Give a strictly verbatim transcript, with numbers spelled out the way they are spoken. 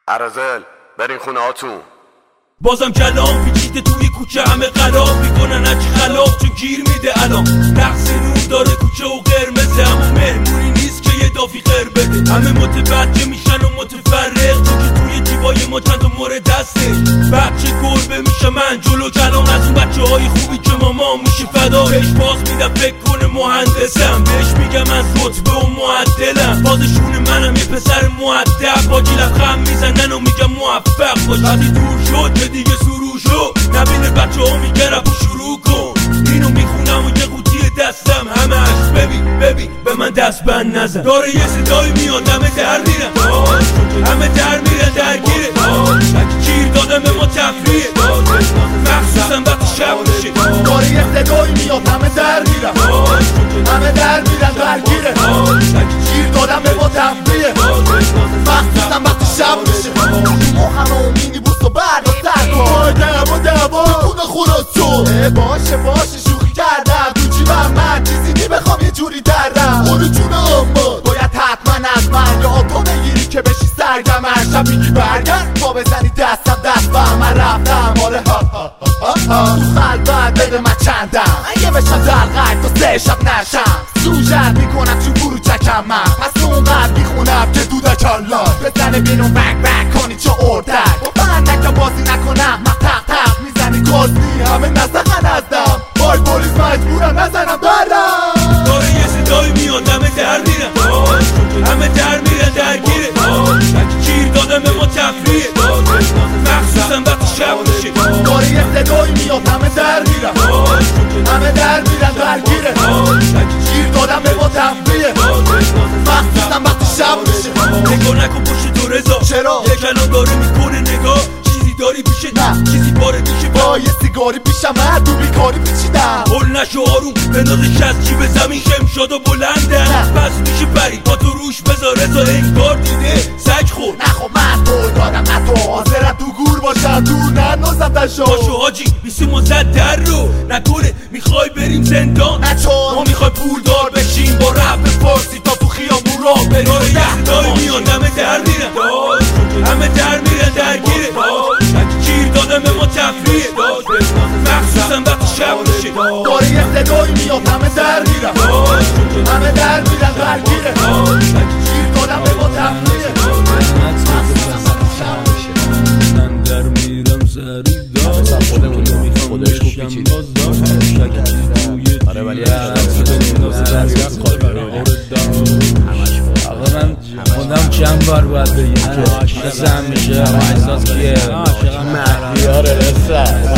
ارازل برین خونه هاتون. بازم کلام پیچیده توی کوچه، همه قلاب میکنن هرچی خلاف چون گیر میده الان. نقص نور داره کوچه و قرمزه، اما مهمونی نیست که یه دافی قر بده. همه متوجه میشن و متفرق چون که توی جیبای ما چند تا مورد دسته. بچه گربه میشه من جلو کلام از اون بچه های خوبی که ماما میشه فدا. بهش باز میدم فکر کنه مهندسم، بهش میگم از رتبه و معدلم. بازشون منم یه پسر مؤدب، با جیلم خم میزنن و میگم موفق باش. وقتی دور شد که دیگه سرو شد، نبینه بچه ها میگه رپ شروع کن. اینو میخونم و یه قوطی دستم همش ببین ببین به من دست بند نزن. داره یه صدایی میاد همه در میرن، همه در میرن درگیره. گیر دادم به ما تفریه، مخصوصا وقتی شب میشه. داره یه صدایی میاد همه در میرن، همه در میرن درگیره. گیر دادم به ما تفریه، مخصوصا وقتی شب میشه. مخمه و مینی بوست و برد و سرکن دوا دوا خونه خونه باشه باشه شوخی کردم تو جیبم من چیزی نمیخوام یه جوری دردم. اونو جون اما باید حتما از من یا تو بگیری که بشی سرگم. هر شب میگی برگرد با بزنی دستم دست با من رفتم. آره ها ها ها ها تو خلبت بده من چندم اگه بشم در قید تا سه شب نشم. سوژت میکنم چون برو چکم من، پس اونقدر میخونم که دودک الله بزنه بینون بک بک کنی چه اردک. با بندک بازی نکنم من تق تق میزنی گازنی همه نزدن ازدم. بای پولیس مجبورم نزنم برم. داره یه صدایی میاد همه در میرن، همه در میرن درگیره. گیر دادم به ما تفریه، مخصوصا وقتی شب میشه. داره یه صدایی میاد همه در میرن، همه در میرن درگیره. گیر دادم به ما تفریه، مخصوصا وقتی شب میشه. نگاه نکن پشت تو رضا، چرا؟ یه کلام داره میکنه نگاه. چیزی داری پیشه نه چیزی باره پیشه با یه سیگاری پیشم من تو بیکاری پیچیدم. هل نشو آروم بندازش از جیب زمین شمشاد و بلندم. پس میشه پری با تو روش بذار رضا انگار دیده سگ خور. نخو من تو دادم نه تو حاضرم تو گور باشم دور ننازم دشو. باشو حاجی بیسیم و زد در رو نکنه میخوای بریم زندان. نه چون ما میخوای پولدار بشیم با رپ فارسی تا تو خیابون راه بریم. داره یه صدایی میاد همه در میرن، همه در میرن درگیره. گیر دادم به ما تفریه، مخصوصا وقتی شب میشه. داره یه صدایی میاد همه در میرن، همه در میرن درگیره. گیر دادم به ما تفریه، مخصوصا وقتی شب میشه. من در میرم سری دار خودش خوب پیچید. آره ولی آقا من خودم چند بار باید بگیم که مثل همیشه احساس کیه مهدیاره رسه